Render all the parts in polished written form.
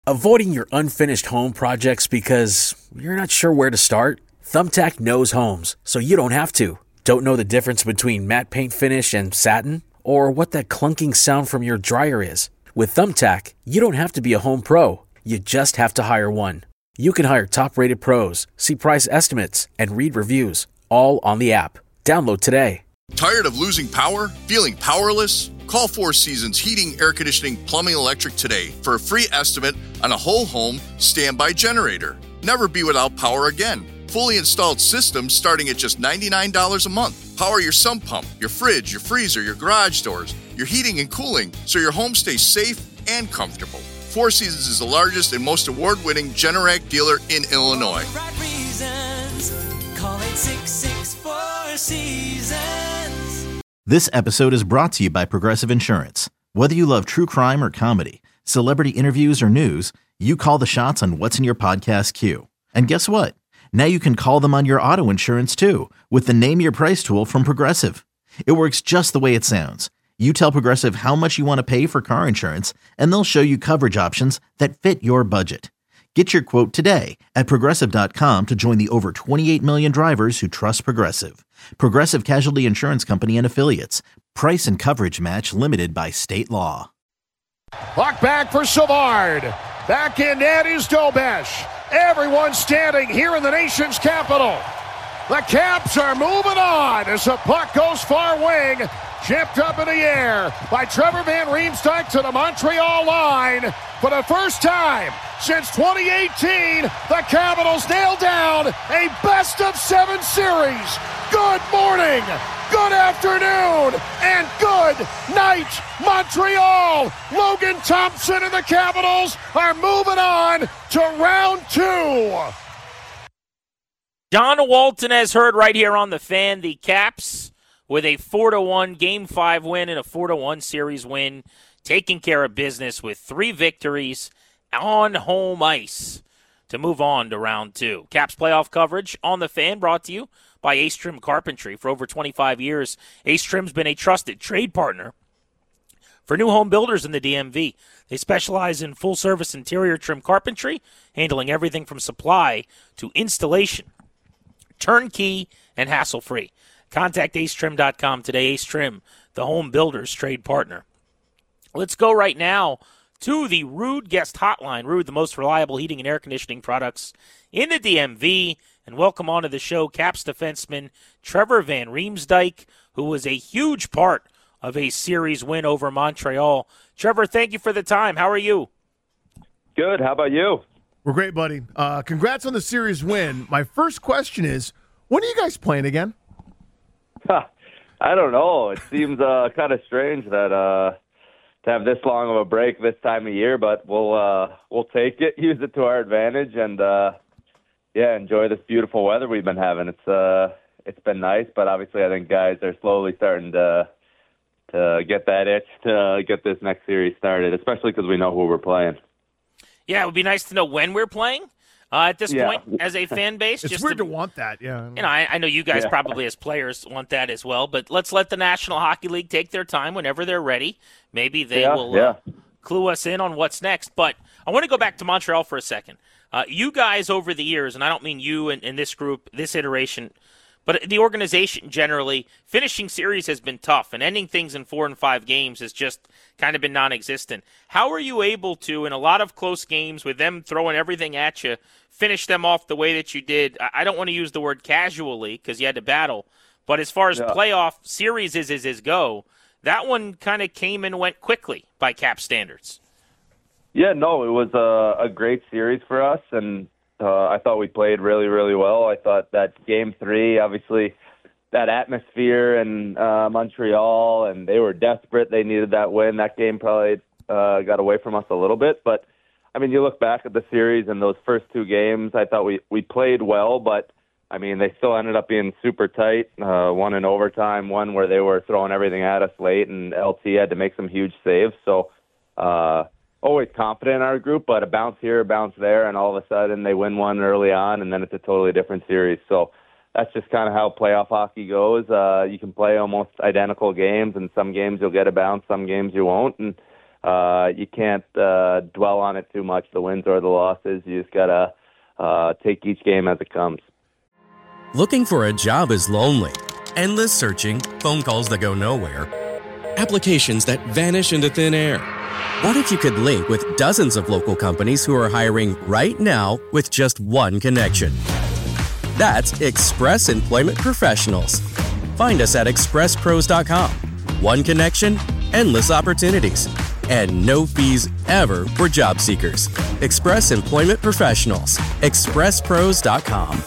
Avoiding your unfinished home projects because you're not sure where to start? Thumbtack knows homes, so you don't have to. Don't know the difference between matte paint finish and satin? Or what that clunking sound from your dryer is? With Thumbtack, you don't have to be a home pro. You just have to hire one. You can hire top-rated pros, see price estimates, and read reviews, all on the app. Download today. Tired of losing power? Feeling powerless? Call Four Seasons Heating, Air Conditioning, Plumbing, Electric today for a free estimate on a whole home standby generator. Never be without power again. Fully installed systems starting at just $99 a month. Power your sump pump, your fridge, your freezer, your garage doors, your heating and cooling so your home stays safe and comfortable. Four Seasons is the largest and most award-winning Generac dealer in Illinois. Right reasons. Call 866-4Seasons. This episode is brought to you by Progressive Insurance. Whether you love true crime or comedy, celebrity interviews or news, you call the shots on what's in your podcast queue. And guess what? Now you can call them on your auto insurance too with the Name Your Price tool from Progressive. It works just the way it sounds. You tell Progressive how much you want to pay for car insurance, and they'll show you coverage options that fit your budget. Get your quote today at Progressive.com to join the over 28 million drivers who trust Progressive. Progressive Casualty Insurance Company and Affiliates. Price and coverage match limited by state law. Puck back for Savard. Back in net is Dobesh. Everyone standing here in the nation's capital. The Caps are moving on as the puck goes far wing. Chipped up in the air by Trevor Van Riemsdyk to the Montreal line. For the first time since 2018, the Capitals nailed down a best-of-7 series. Good morning, good afternoon, and good night, Montreal. Logan Thompson and the Capitals are moving on to round 2. John Walton has heard right here on The Fan. The Caps with a 4-1 Game 5 win and a 4-1 series win, taking care of business with 3 victories on home ice to move on to round 2. Caps playoff coverage on The Fan brought to you by Ace Trim Carpentry. For over 25 years, Ace Trim's been a trusted trade partner for new home builders in the DMV. They specialize in full-service interior trim carpentry, handling everything from supply to installation, turnkey and hassle-free. Contact acetrim.com today. Ace Trim, the home builder's trade partner. Let's go right now to the Ruud Guest Hotline. Ruud, the most reliable heating and air conditioning products in the DMV. And welcome onto the show, Caps defenseman Trevor Van Riemsdyk, who was a huge part of a series win over Montreal. Trevor, thank you for the time. How are you? Good. How about you? We're great, buddy. Congrats on the series win. My first question is, when are you guys playing again? I don't know. It seems kind of strange that to have this long of a break this time of year, but we'll take it, use it to our advantage, and enjoy this beautiful weather we've been having. It's been nice, but obviously I think guys are slowly starting to get that itch to get this next series started, especially because we know who we're playing. Yeah, it would be nice to know when we're playing. At this point, as a fan base. It's weird to want that, yeah. I know you guys probably as players want that as well, but let's let the National Hockey League take their time whenever they're ready. Maybe they will clue us in on what's next. But I want to go back to Montreal for a second. You guys over the years, and I don't mean you and this group, this iteration, but the organization generally, finishing series has been tough, and ending things in 4 and 5 games has just kind of been non-existent. How are you able to, in a lot of close games with them throwing everything at you, finish them off the way that you did? I don't want to use the word casually because you had to battle, but as far as playoff series is go, that one kind of came and went quickly by Cap standards. Yeah, no, it was a great series for us, and I thought we played really, really well. I thought that Game 3, obviously, that atmosphere in Montreal, and they were desperate. They needed that win. That game probably got away from us a little bit. But, I mean, you look back at the series and those first 2 games, I thought we played well, but, I mean, they still ended up being super tight. One in overtime, one where they were throwing everything at us late, and LT had to make some huge saves. So, always confident in our group, but a bounce here, a bounce there, and all of a sudden they win one early on, and then it's a totally different series. So that's just kind of how playoff hockey goes. You can play almost identical games, and some games you'll get a bounce, some games you won't. And you can't dwell on it too much, the wins or the losses. You just got to take each game as it comes. Looking for a job is lonely. Endless searching, phone calls that go nowhere, applications that vanish into thin air. What if you could link with dozens of local companies who are hiring right now with just one connection? That's Express Employment Professionals. Find us at expresspros.com. One connection, endless opportunities, and no fees ever for job seekers. Express Employment Professionals. expresspros.com.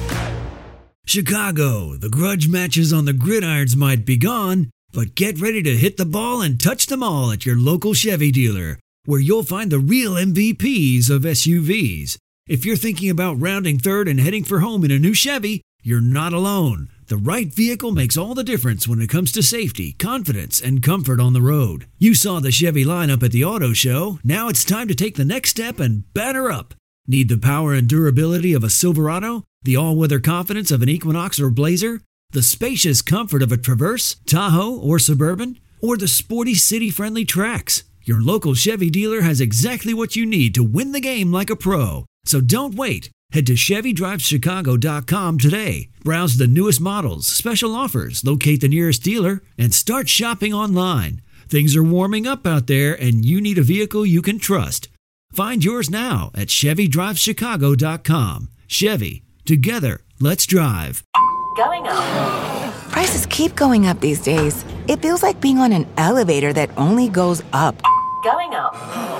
Chicago, the grudge matches on the gridirons might be gone, but get ready to hit the ball and touch them all at your local Chevy dealer, where you'll find the real MVPs of SUVs. If you're thinking about rounding third and heading for home in a new Chevy, you're not alone. The right vehicle makes all the difference when it comes to safety, confidence, and comfort on the road. You saw the Chevy lineup at the auto show. Now it's time to take the next step and batter up. Need the power and durability of a Silverado? The all-weather confidence of an Equinox or Blazer? The spacious comfort of a Traverse, Tahoe, or Suburban? Or the sporty city-friendly Trax? Your local Chevy dealer has exactly what you need to win the game like a pro. So don't wait. Head to ChevyDrivesChicago.com today. Browse the newest models, special offers, locate the nearest dealer, and start shopping online. Things are warming up out there, and you need a vehicle you can trust. Find yours now at ChevyDrivesChicago.com. Chevy. Together, let's drive. Going up. Prices keep going up these days. It feels like being on an elevator that only goes up. Going up.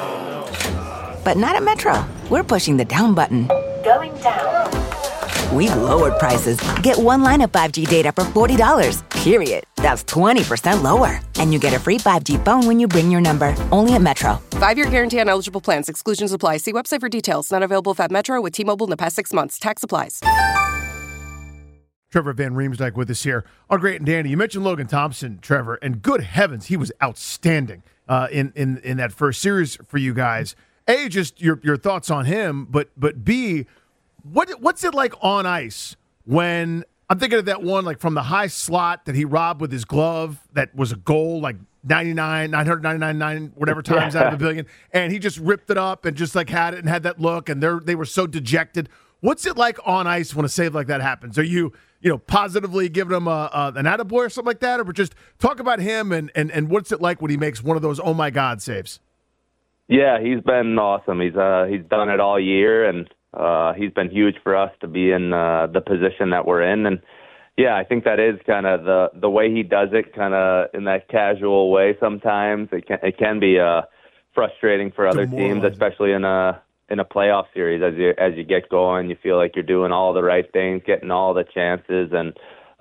But not at Metro. We're pushing the down button. Going down. We've lowered prices. Get one line of 5G data for $40, period. That's 20% lower. And you get a free 5G phone when you bring your number. Only at Metro. 5-year guarantee on eligible plans. Exclusions apply. See website for details. Not available at Metro with T-Mobile in the past 6 months. Tax applies. Trevor Van Riemsdyk with us here on Great and Dandy. You mentioned Logan Thompson, Trevor, and good heavens, he was outstanding in that first series for you guys. A, just your thoughts on him, but B, what's it like on ice when I'm thinking of that one like from the high slot that he robbed with his glove that was a goal, like 999, whatever times out of a billion, and he just ripped it up and just like had it and had that look, and they were so dejected. What's it like on ice when a save like that happens? Are you positively giving him an attaboy or something like that, or just talk about him and what's it like when he makes one of those oh my God saves? Yeah, he's been awesome. He's done it all year, and he's been huge for us to be in the position that we're in. And yeah, I think that is kind of the way he does it, kind of in that casual way. Sometimes it can be frustrating for other teams, especially in a playoff series. As you get going, you feel like you're doing all the right things, getting all the chances, and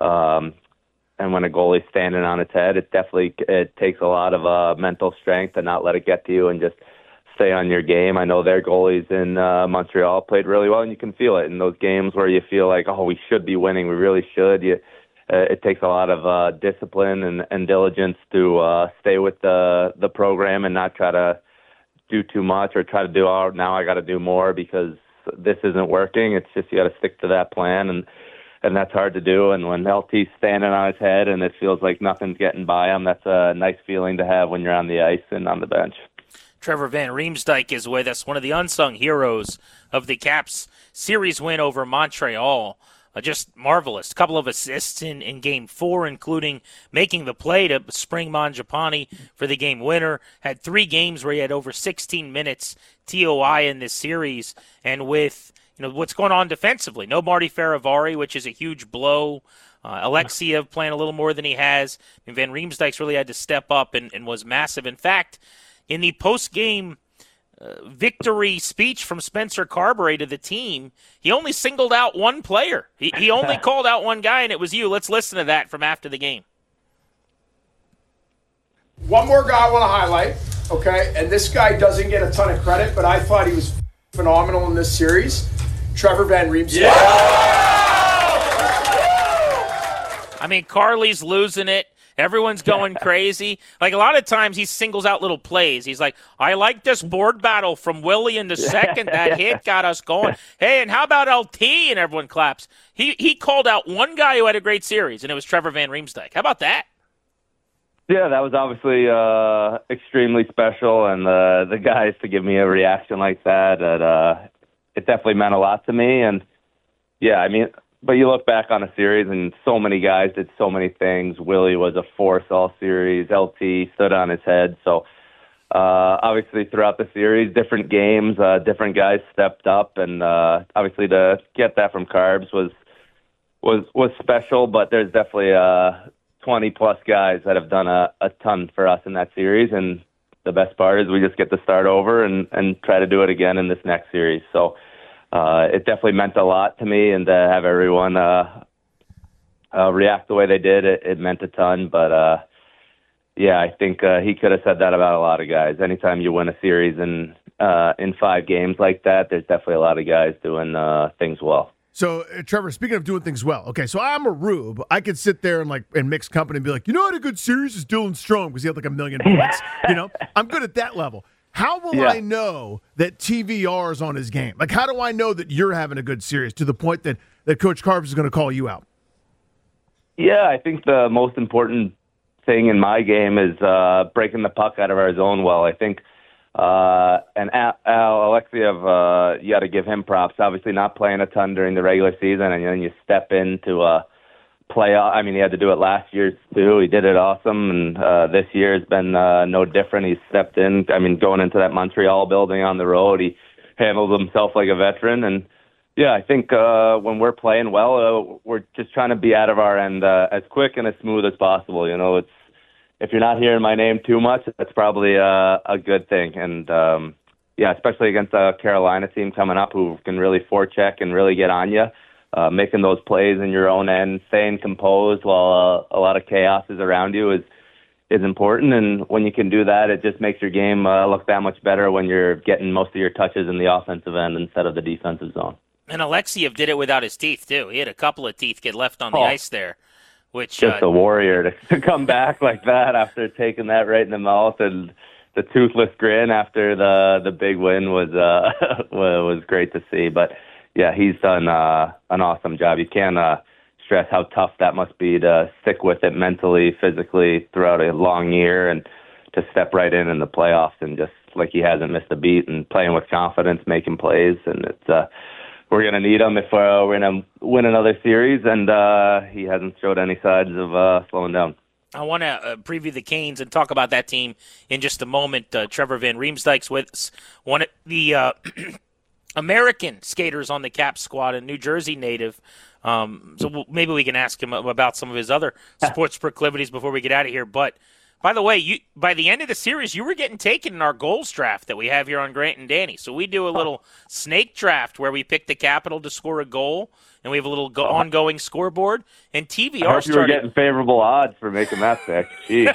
when a goalie's standing on its head, it takes a lot of mental strength to not let it get to you and just stay on your game. I know their goalies in Montreal played really well, and you can feel it in those games where you feel like, oh, we should be winning, we really should. It takes a lot of discipline and diligence to stay with the program and not try to do too much or try to do, oh, now I got to do more because this isn't working. It's just you got to stick to that plan, and that's hard to do. And when LT's standing on his head and it feels like nothing's getting by him, that's a nice feeling to have when you're on the ice and on the bench. Trevor Van Riemsdyk is with us, one of the unsung heroes of the Caps series win over Montreal. Just marvelous. A couple of assists in Game 4, including making the play to spring Mangiapane for the game winner. Had 3 games where he had over 16 minutes TOI in this series. And with what's going on defensively, no Marty Faravari, which is a huge blow. Alexiev playing a little more than he has. And Van Riemsdyk's really had to step up and was massive. In fact, in the post-game victory speech from Spencer Carberry to the team, he only singled out one player. He only called out one guy, and it was you. Let's listen to that from after the game. One more guy I want to highlight, okay? And this guy doesn't get a ton of credit, but I thought he was phenomenal in this series. Trevor Van Riemsdyk. Yeah! I mean, Carly's losing it. Everyone's going crazy. Like, a lot of times he singles out little plays. He's like, I like this board battle from Willie in the second. That hit got us going. Hey, and how about LT? And everyone claps. He called out one guy who had a great series, and it was Trevor Van Riemsdyk. How about that? Yeah, that was obviously extremely special, and the guys to give me a reaction like that, it definitely meant a lot to me. And yeah, I mean, but you look back on a series, and so many guys did so many things. Willie was a force all series. LT stood on his head. So obviously throughout the series, different games, different guys stepped up, and obviously to get that from Carbs was special. But there's definitely 20-plus guys that have done a ton for us in that series, and the best part is we just get to start over and try to do it again in this next series. So it definitely meant a lot to me, and to have everyone react the way they did, it meant a ton. But, yeah, I think he could have said that about a lot of guys. Anytime you win a series in 5 games like that, there's definitely a lot of guys doing things well. So, Trevor, speaking of doing things well, okay, so I'm a rube. I could sit there and in mixed company and be like, you know what a good series is Dylan Strome because he had like 1 million points. I'm good at that level. How will I know that TVR is on his game? Like, how do I know that you're having a good series to the point that Coach Carbs is going to call you out? Yeah, I think the most important thing in my game is breaking the puck out of our zone well. I think and Al Alexeyev, you got to give him props. Obviously not playing a ton during the regular season, and then you step into a playoff. I mean, he had to do it last year too. He did it awesome, and this year has been no different. He stepped in. I mean, going into that Montreal building on the road, he handled himself like a veteran. And yeah, I think when we're playing well, we're just trying to be out of our end as quick and as smooth as possible. It's if you're not hearing my name too much, that's probably a good thing. And yeah, especially against a Carolina team coming up who can really forecheck and really get on you. Making those plays in your own end, staying composed while a lot of chaos is around you is important. And when you can do that, it just makes your game look that much better when you're getting most of your touches in the offensive end instead of the defensive zone. And Alexeyev did it without his teeth, too. He had a couple of teeth get left on the ice there. Which just a warrior to come back like that after taking that right in the mouth, and the toothless grin after the big win was great to see. But yeah, he's done an awesome job. You can't stress how tough that must be to stick with it mentally, physically throughout a long year, and to step right in the playoffs and just like he hasn't missed a beat and playing with confidence, making plays. And it's we're going to need him if we're going to win another series, and he hasn't showed any signs of slowing down. I want to preview the Canes and talk about that team in just a moment. Trevor Van Riemsdyk's with us, one of the American skaters on the Caps squad, a New Jersey native. So maybe we can ask him about some of his other sports proclivities before we get out of here. But by the way, by the end of the series, you were getting taken in our goals draft that we have here on Grant and Danny. So we do a little snake draft where we pick the Capital to score a goal, and we have a little ongoing scoreboard. And TVR I hope you were getting favorable odds for making that pick. Jeez.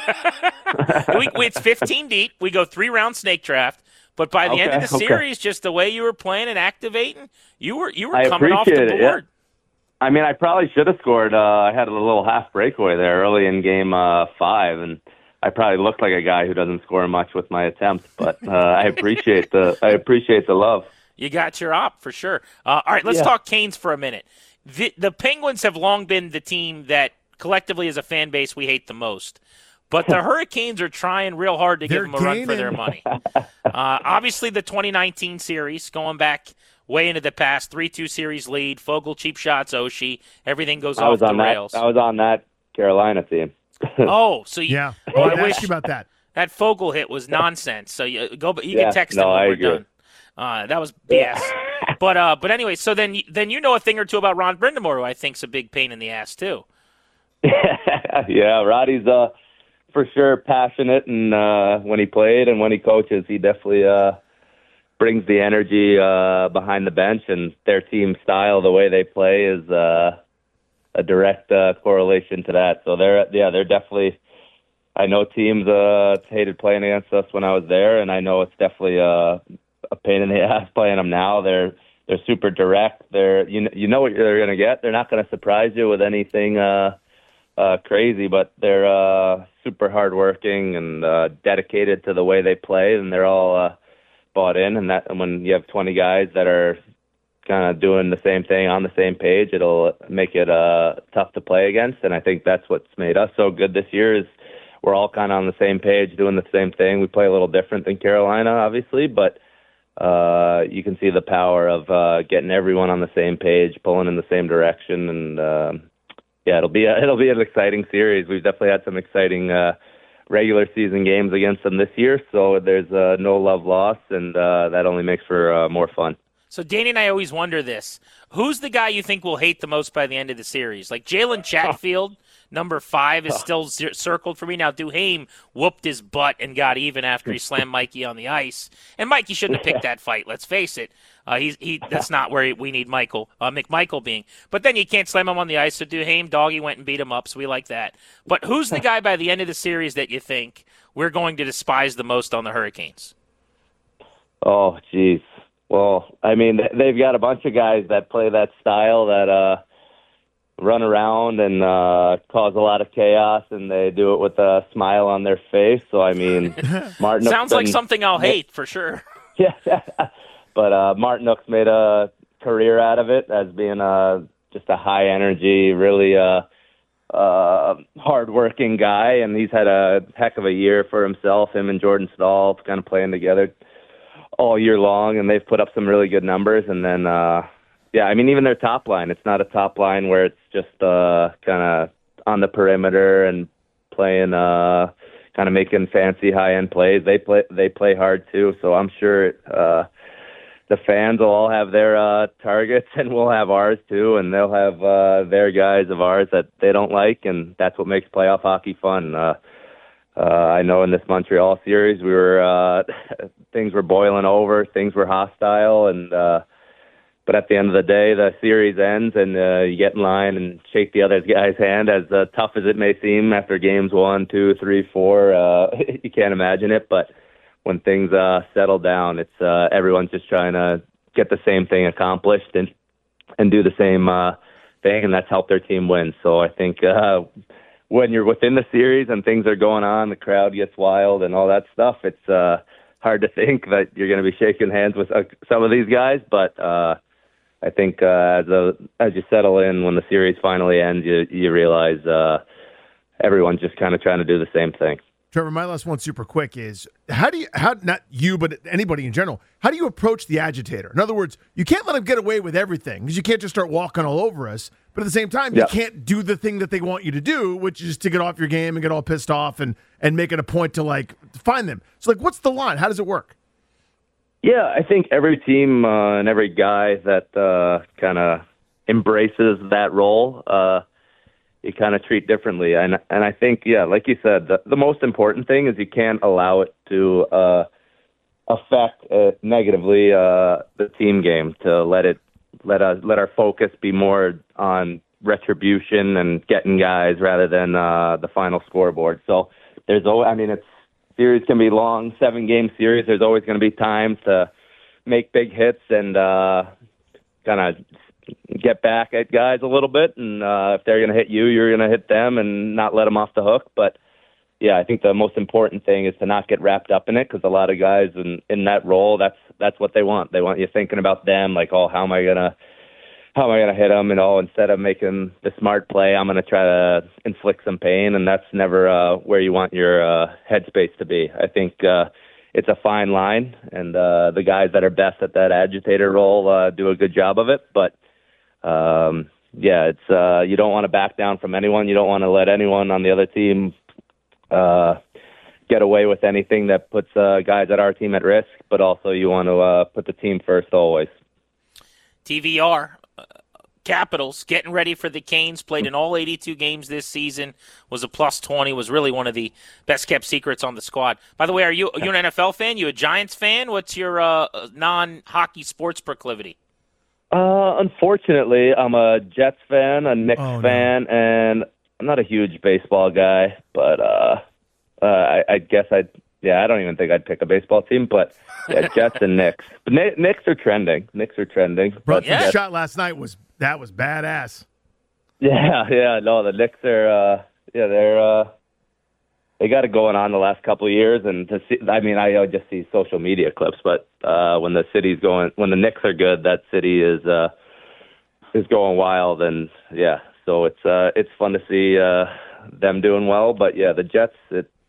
It's 15 deep. We go 3-round snake draft. But by the end of the series, just the way you were playing and activating, you were coming off the board. Yeah. I mean, I probably should have scored. I had a little half breakaway there early in game 5, and I probably looked like a guy who doesn't score much with my attempts. But I appreciate the love. You got your op for sure. All right, let's talk Canes for a minute. The Penguins have long been the team that collectively as a fan base we hate the most. But the Hurricanes are trying real hard to give them a run for their money. Obviously, the 2019 series, going back way into the past, 3-2 series lead, Fogle, cheap shots, Oshie, everything goes off the rails. I was on that Carolina team. Oh, so yeah. Well, I wish you about that. That Fogle hit was nonsense. So you can text him when we're done. That was BS. But anyway, so then you know a thing or two about Ron Brindamore, who I think's a big pain in the ass too. Yeah, Roddy's for sure passionate, and when he played and when he coaches, he definitely brings the energy behind the bench, and their team style, the way they play, is a direct correlation to that. So they're definitely. I know teams hated playing against us when I was there, and I know it's definitely a pain in the ass playing them now. They're super direct. You know what they're going to get. They're not going to surprise you with anything crazy, but they're super hardworking and dedicated to the way they play, and they're all bought in. And when you have 20 guys that are kind of doing the same thing on the same page, it'll make it tough to play against. And I think that's what's made us so good this year is we're all kind of on the same page, doing the same thing. We play a little different than Carolina, obviously, but you can see the power of getting everyone on the same page, pulling in the same direction, and it'll be an exciting series. We've definitely had some exciting regular season games against them this year, so there's no love lost, and that only makes for more fun. So Danny and I always wonder this. Who's the guy you think will hate the most by the end of the series? Like Jalen Chatfield, number 5, is still circled for me. Now, Duhaime whooped his butt and got even after he slammed Mikey on the ice. And Mikey shouldn't have picked that fight, let's face it. That's not where we need McMichael being. But then you can't slam him on the ice, so Duhaime, Doggy went and beat him up, so we like that. But who's the guy by the end of the series that you think we're going to despise the most on the Hurricanes? Oh, geez. Well, I mean, they've got a bunch of guys that play that style that run around and cause a lot of chaos, and they do it with a smile on their face. So, I mean, Martin sounds like something I'll hate for sure. Yeah, but Martin Nook's made a career out of it as being just a high energy, really hard-working guy, and he's had a heck of a year for himself. Him and Jordan Staal kind of playing together all year long, and they've put up some really good numbers. And then, I mean, even their top line, it's not a top line where it's just kind of on the perimeter and playing, kind of making fancy high-end plays. They play hard too, so I'm sure the fans will all have their targets, and we'll have ours too, and they'll have their guys of ours that they don't like, and that's what makes playoff hockey fun. I know in this Montreal series, we were things were boiling over, things were hostile, and but at the end of the day, the series ends, and you get in line and shake the other guy's hand. As tough as it may seem after games 1, 2, 3, 4, you can't imagine it. But when things settle down, it's everyone's just trying to get the same thing accomplished and do the same thing, and that's helped their team win. So I think when you're within the series and things are going on, the crowd gets wild and all that stuff, it's hard to think that you're going to be shaking hands with some of these guys. But I think as you settle in, when the series finally ends, you realize everyone's just kind of trying to do the same thing. Trevor, my last one super quick is, how not you, but anybody in general, how do you approach the agitator? In other words, you can't let him get away with everything, because you can't just start walking all over us. But at the same time, you can't do the thing that they want you to do, which is to get off your game and get all pissed off and make it a point to find them. So what's the line? How does it work? Yeah, I think every team and every guy that kind of embraces that role, you kind of treat differently. And I think, like you said, the most important thing is you can't allow it to affect negatively the team game, to let our focus be more on retribution and getting guys rather than the final scoreboard. So series can be long, 7-game series. There's always going to be times to make big hits and kind of get back at guys a little bit. And if they're going to hit you, you're going to hit them and not let them off the hook. But, I think the most important thing is to not get wrapped up in it, because a lot of guys in that role, that's what they want. They want you thinking about them, like, oh, how am I gonna hit them? And instead of making the smart play, I'm gonna try to inflict some pain, and that's never where you want your headspace to be. I think it's a fine line, and the guys that are best at that agitator role do a good job of it. But it's you don't want to back down from anyone. You don't want to let anyone on the other team get away with anything that puts guys at our team at risk, but also you want to put the team first always. TVR, Capitals getting ready for the Canes, played in all 82 games this season, was a +20, was really one of the best-kept secrets on the squad. By the way, are you an NFL fan? You a Giants fan? What's your non-hockey sports proclivity? Unfortunately, I'm a Jets fan, a Knicks fan, and I'm not a huge baseball guy, but I guess I don't even think I'd pick a baseball team, but Jets and Knicks. But Knicks are trending. Bro, the shot last night was badass. Yeah. No, the Knicks are they got it going on the last couple of years, and to see, I just see social media clips, but when the Knicks are good, that city is going wild, and so it's fun to see them doing well. But the Jets,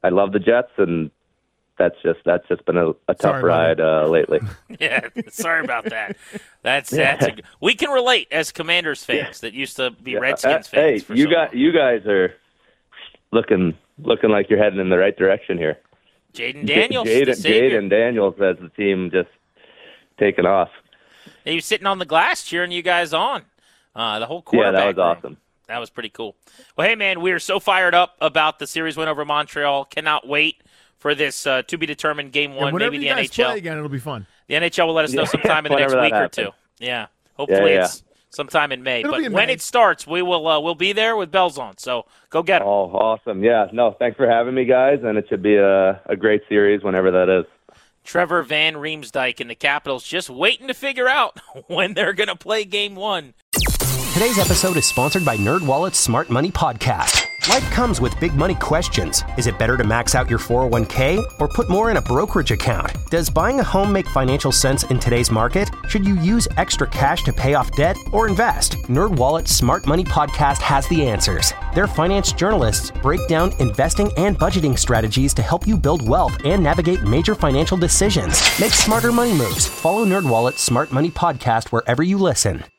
I love the Jets, and that's just been a tough ride lately. Yeah, sorry about that. We can relate as Commanders fans that used to be Redskins fans. Hey, you guys are looking like you're heading in the right direction here. Jaden Daniels, Jaden Daniels has the team just taken off. He was sitting on the glass cheering you guys on. The whole quarterback. Yeah, that was awesome. That was pretty cool. Well, hey, man, we are so fired up about the series win over Montreal. Cannot wait for this to-be-determined Game 1, maybe the guys NHL. Play again, it'll be fun. The NHL will let us know sometime in the next week or two. Yeah, hopefully it's sometime in May. But when it starts, we'll be there with bells on. So go get them. Oh, awesome. Yeah, no, thanks for having me, guys, and it should be a great series whenever that is. Trevor Van Riemsdyk and the Capitals just waiting to figure out when they're going to play Game 1. Today's episode is sponsored by NerdWallet's Smart Money Podcast. Life comes with big money questions. Is it better to max out your 401k or put more in a brokerage account? Does buying a home make financial sense in today's market? Should you use extra cash to pay off debt or invest? NerdWallet's Smart Money Podcast has the answers. Their finance journalists break down investing and budgeting strategies to help you build wealth and navigate major financial decisions. Make smarter money moves. Follow NerdWallet's Smart Money Podcast wherever you listen.